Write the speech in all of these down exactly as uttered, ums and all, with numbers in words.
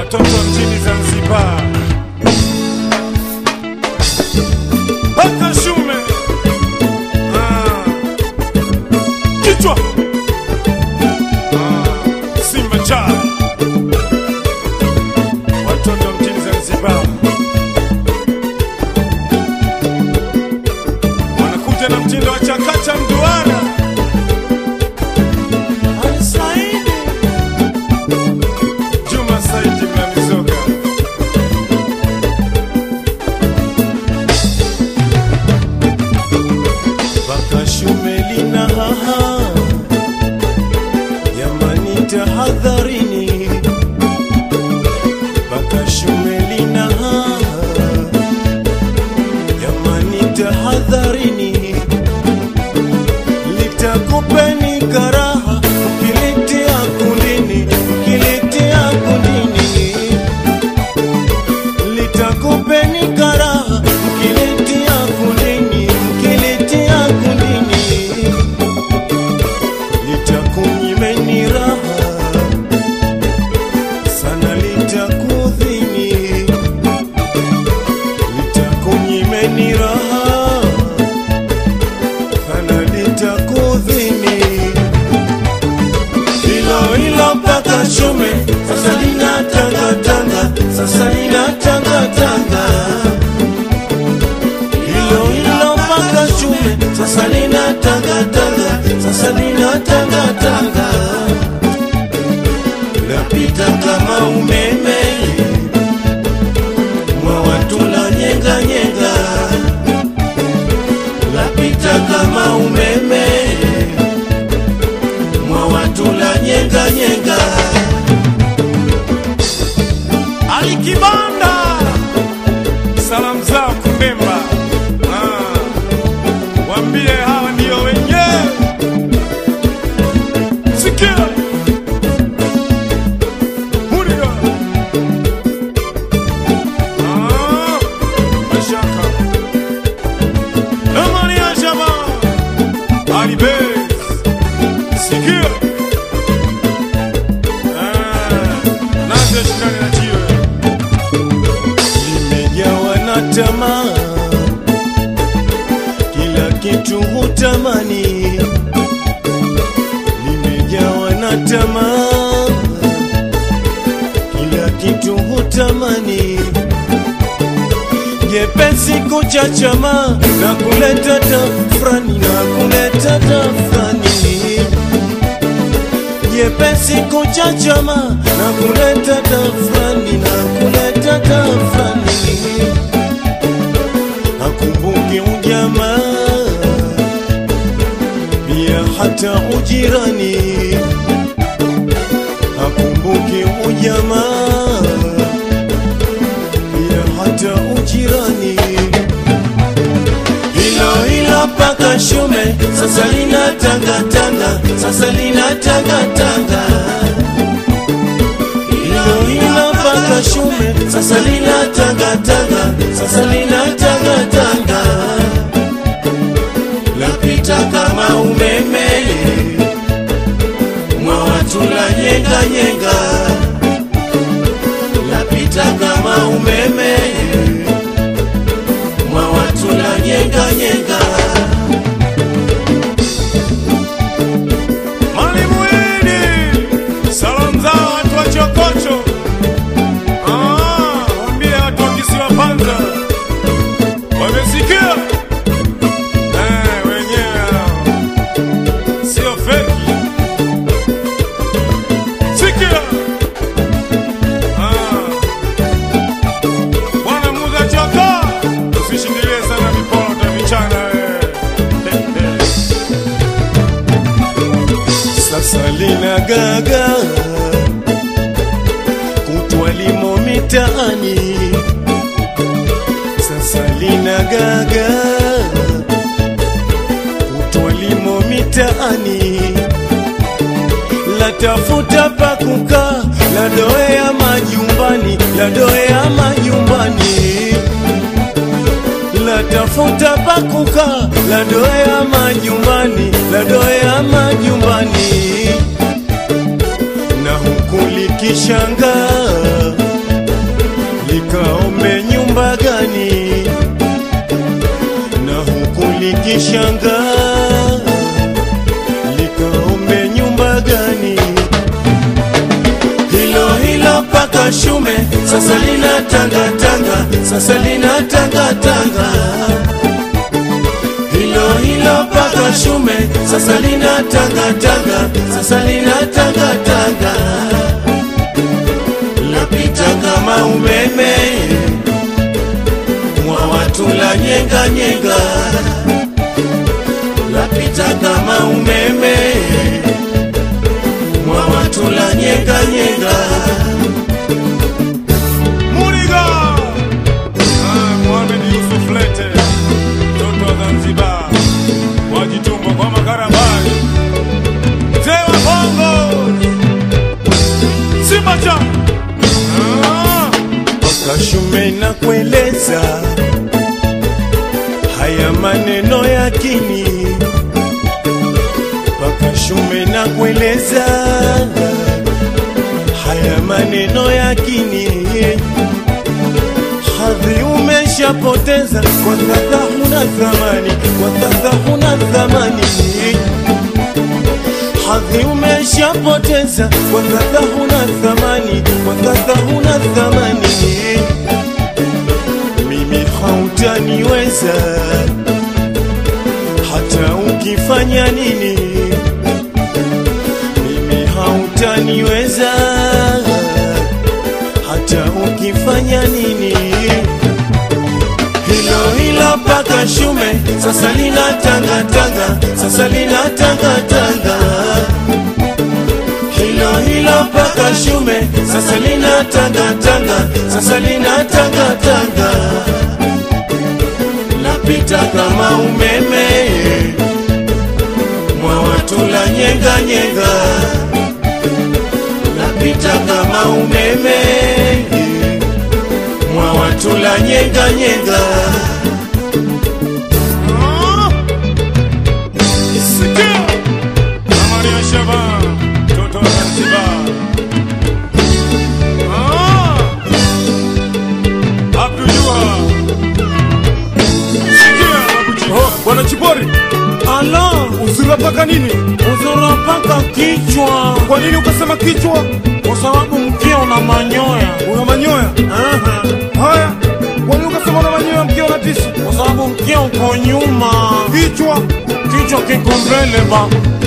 watoto mjini Zanzibar. Paka shume ah. Kichwa ah. Simba chai watoto mjini Zanzibar wanakuja na mtindo wa chakacha mduara. Tahadharini, baka shumelina jamani, tahadharini, litakupeni karaha ukilitia kundini, ukilitia kundini, litakupeni karaha ukilitia kundini, ukilitia kundini, litakunyimeni raha shume, sasa lina tanga tanga, sasa lina tanga tanga. Hilo hilo mpaka shume, sasa lina tanga tanga, sasa lina tanga tanga. Lapita kama umeme, mwa watu la nyenga nyenga. Lapita kama umeme, mwa watu la nyenga nyenga. Alikibanda salamu zao Kumbemba ah. Wambie hawa ndio wenyewe. Sikia Huria ah. Mashaka Amani ya Jama Alibez. Sikia ah. Naze shindani na jiwe tamaa, kila kitu hutamani, limejawa na tamaa, kila kitu hutamani, jepesi kuchachama na kuleta tafrani, na kuleta tafrani, jepesi kuchachama na kuleta tafrani, na kuleta tafrani. Hakumbuki ujamaa pia hata ujirani, hakumbuki ujamaa pia hata ujirani. Hilo hilo paka shume, sasa lina tanga tanga, sasa lina tanga tanga. Hilo hilo paka shume, sasa lina tanga tanga, sasa lina tanga tanga. Lapita kama umeme, mwa watu la nyenga nyenga. Lapita kama umeme, mwa watu la nyenga nyenga. Mwalimu Idi salamu zao watu wa Chokocho ah. Wambie watu wa kisiwa Panza wamesikia eh, wenyewe sio feki. Sikia ah. Bwana Muza Chaka, usishindilie sana mikono utavichana eh. Sasa lina gaga kutwa limo mitaani, sasa lina gaga kutwa limo mitaani, latafuta pa kukaa, la doea majumbani, la doea majumbani, latafuta pa kukaa, la doea majumbani, la doea majumbani. Na huku likishangaa nimeshangaa, likaombe nyumba gani? Hilo hilo paka shume, sasa lina tanga tanga, sasa lina tanga tanga. Hilo hilo paka shume, sasa lina tanga tanga, sasa lina tanga tanga. Lapita kama umeme, mwa watu la nyenga nyenga. Lapita kama umeme, mwa watu la nyenga nyenga. Muriga ah, Mohamed Yusuf Lete, mtoto wa Zanzibar, wajitumbo kwa makarabani, mzee wa Bongo, Simbacha. ah. Paka shume na kueleza haya maneno ya kini. Paka shume na kueleza haya maneno ya kini. Hadhi umeshapoteza, kwa sasa huna thamani, kwa sasa huna thamani. Hadhi umeshapoteza, kwa sasa huna thamani, kwa sasa huna thamani. Mimi hautaniweza hata ukifanya nini. Mimi hautaniweza hata ukifanya nini. Hilo hilo paka shume, sasa lina tanga tanga, sasa lina tanga tanga. Hilo hilo paka shume, sasa lina tanga tanga, sasa lina tanga tanga. Lapita kama umeme, mwa watu la nyenga nyenga. Lapita kama umeme, mwa watu la nyenga nyenga. ah. Sikia Maria Shaba, mtoto wa Zanzibar. ah. Abdullah, sikia Abuji. Oh, bwana Chibori, Ala, uzuri paka nini? uzura paka kichwa. Kwa nini ukasema kichwa? Kwa sababu mkia una manyoya. Una manyoya? Aha. Haya, kwa nini ukasema una manyoya mkia una tisi? Kwa sababu mkia uko nyuma, Kichwa? kichwa kiko mbele ba.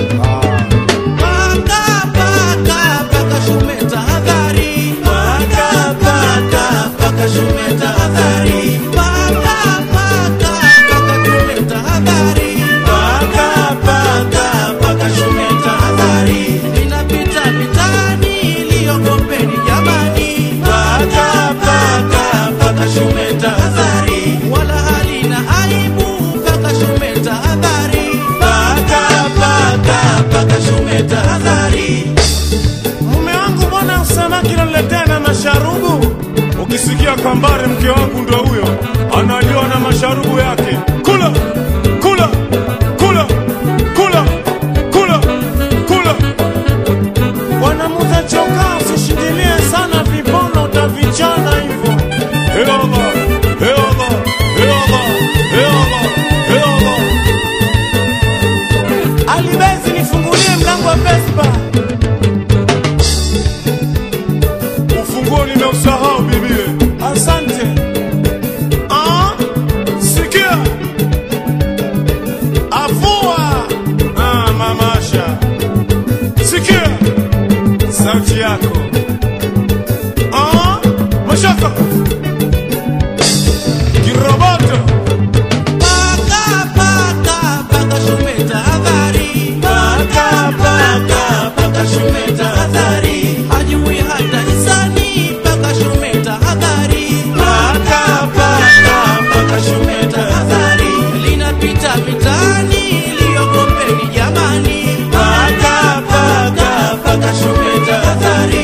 Paka paka paka shume tahadhari. Paka paka paka shume tahadhari. Paka paka paka shume tahadhari. Paka paka paka shume tahadhari. Ninapita mitani iliyogopeni jamani. Paka paka paka shume tahadhari. Wala halina aibu, paka shume tahadhari. Paka paka paka shume tahadhari. Mume wangu mbona samaki naletea na masharubu? Ukisikia Kambare mke wangu ndo huyo, analiwa na masharubu yake. Kula, kula, kula, kula, kula, kula. Wanamuza choka, usishikilie sana vibono, utavichana hivyo. Hey Allah, hey Allah, hey Allah, hey Allah, hey Allah. Alibezi nifungulie mlango wa Vespa. Ufunguo nimeusahau bibie. Asante. Ah, sikia. Avua. Ah, mama Asha. Sikia sauti yako. Ah, mashaka. Kiroboto. Paka paka paka shume tahadhari. Paka paka paka shume tahadhari. Hajui hata hisani, paka shume tahadhari. Paka paka paka shume tahadhari. Linapita mitani iliyogopeni jamani. Paka paka paka shume tahadhari.